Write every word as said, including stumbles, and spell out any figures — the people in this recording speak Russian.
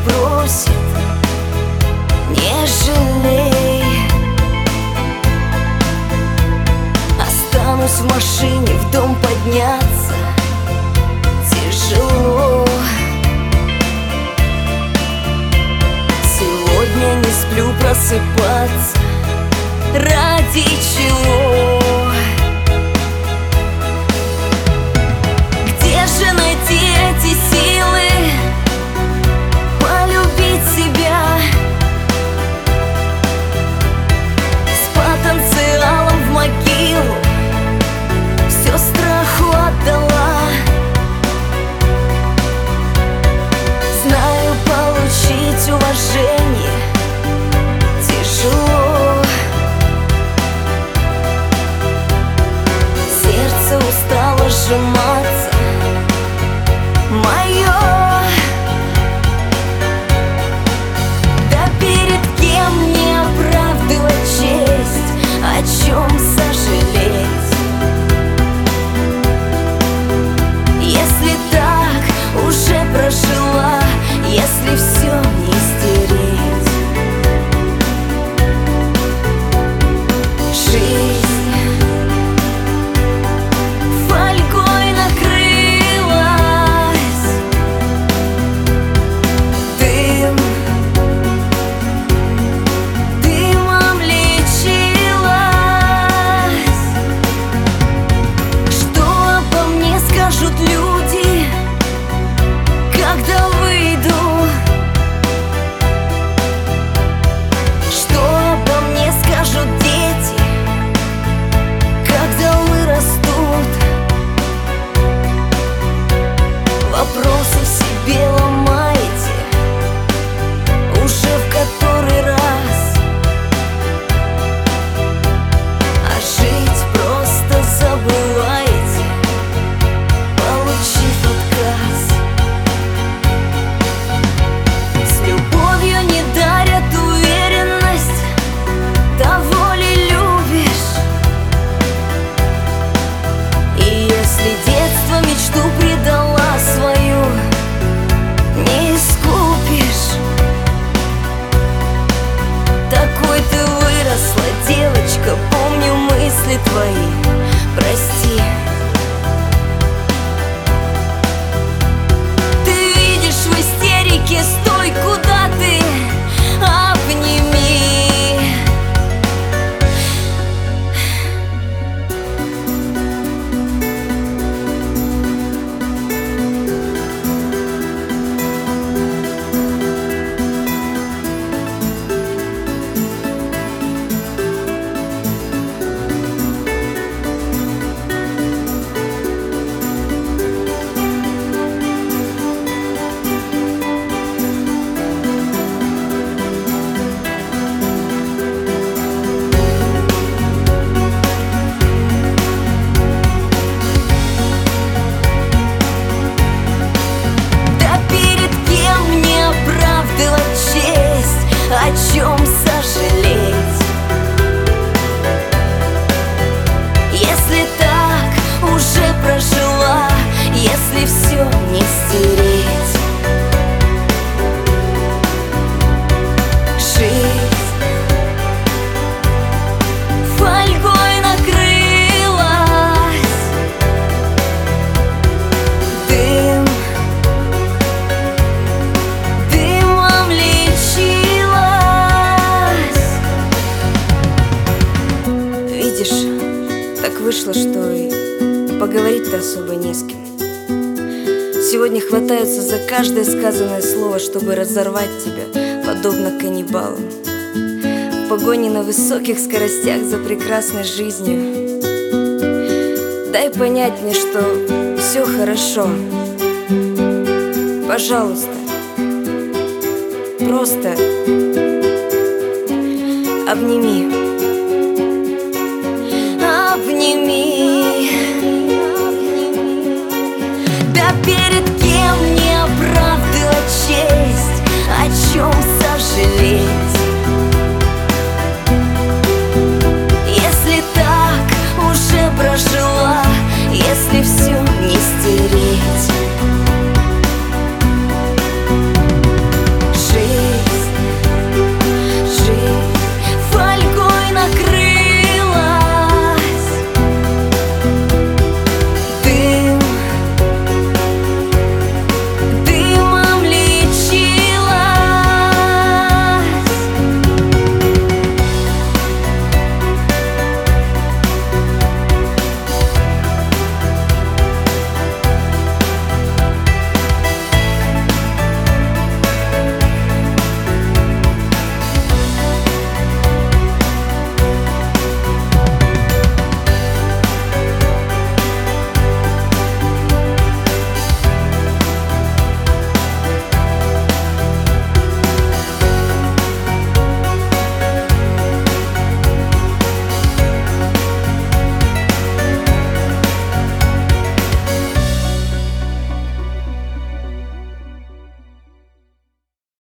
просит, не жалей. Останусь в машине, в дом подняться тяжело. Сегодня не сплю, просыпаться ради чего? Где же найти эти силы полюбить себя с потенциалом в могилу? Все страху отдала. Знаю, получить уважение тяжело. Сердце устало сжиматься мое. Да перед кем мне оправдывать честь, о чем сожалеть? Если так уже прожила, если все не стереть. Жизнь фольгой накрылась, дым дымом лечилась. Что обо мне скажут люди, когда выйду? Что обо мне скажут дети, когда вырастут? Вопросы в себе ломаете уже в который раз, а жить просто забываете, получив отказ. С любовью не дарят уверенность, того ли любишь? И если детство мечту предала свою, не искупишь. Такой ты выросла, девочка, помню мысли твои, прости. Ты видишь в истерике, стой, куда ты, обними. Да перед кем мне оправдывать честь, о чем сожалеть? Если так уже прожила, если все не стереть. Жизнь фольгой накрылась, дым дымом лечилась. Видишь, так вышло, что и поговорить-то особо не с кем. Сегодня хватаются за каждое сказанное слово, чтобы разорвать тебя, подобно каннибалам. В погоне на высоких скоростях за прекрасной жизнью. Дай понять мне, что все хорошо. Пожалуйста, просто обними. Обними.